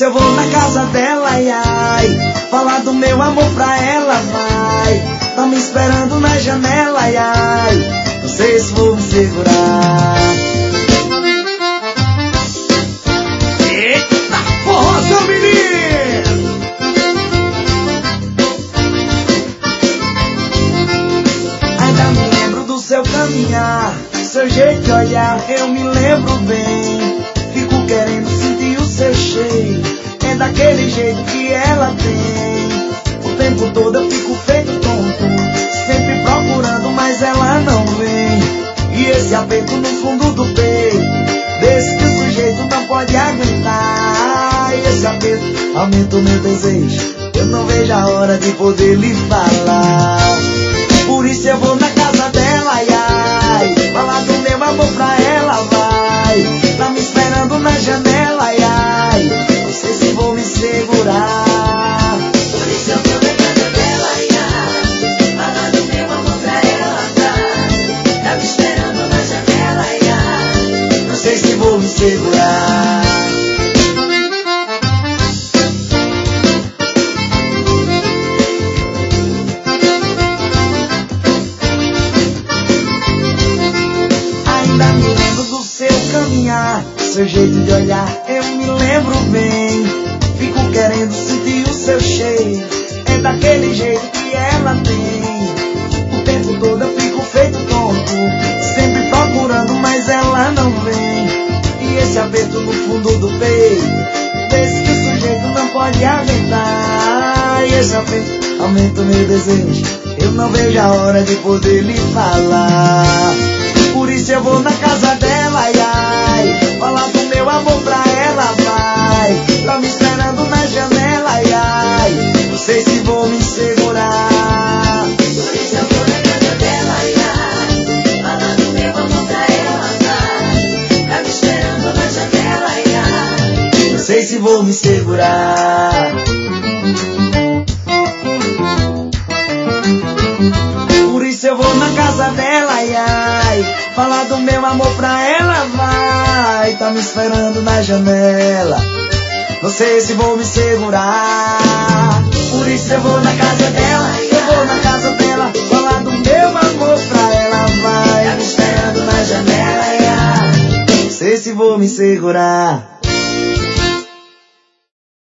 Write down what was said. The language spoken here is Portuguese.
isso eu vou na casa dela, ai, ai. Falar do meu amor pra ela, vai. Tá me esperando na janela, ai, ai. Não sei se vou me segurar. Eita, forrozão, menino! Ainda me lembro do seu caminhar, seu jeito de olhar, eu me lembro bem. Fico querendo sentir o seu cheiro, é daquele jeito que ela tem. O tempo todo eu fico feito tonto, sempre procurando, mas ela não vem. E esse aperto no fundo do peito, desse que o sujeito não pode aguentar. E esse aperto aumenta o meu desejo, eu não vejo a hora de poder lhe falar. Por isso eu vou na casa dela, ai, ai. Falar do meu amor pra ela, vai. Tá me esperando na janela, ai, ai. Não sei se vou me segurar. Por isso eu vou na casa dela, ai, ai. Falar do meu amor pra ela, vai. Tá me esperando na janela, ai, ai. Não sei se vou me segurar. Ainda me lembro do seu caminhar, seu jeito de olhar, eu me lembro bem. Fico querendo sentir o seu cheiro, é daquele jeito que ela tem. O tempo todo eu fico feito tonto, sempre procurando, mas ela não vem. E esse aperto no fundo do peito, desse que o sujeito não pode aguentar. E esse aperto aumenta o meu desejo, eu não vejo a hora de poder lhe falar. Por isso eu vou na casa dela, ai, ai. Falar do meu amor pra ela, vai. Tá me esperando na janela, ai, ai. Não sei se vou me segurar. Por isso eu vou na casa dela, ai, ai. Falar do meu amor pra ela, vai. Tá me esperando na janela, ai, ai. Não sei se vou me segurar. Por isso eu vou na casa dela, ai, ai. Falar do meu amor pra ela, vai. Tá me esperando na janela. Não sei se vou me segurar. Por isso eu vou na casa dela, eu vou na casa dela. Falar do meu amor pra ela, vai. Tá me esperando na janela, ai, ai. Não sei se vou me segurar.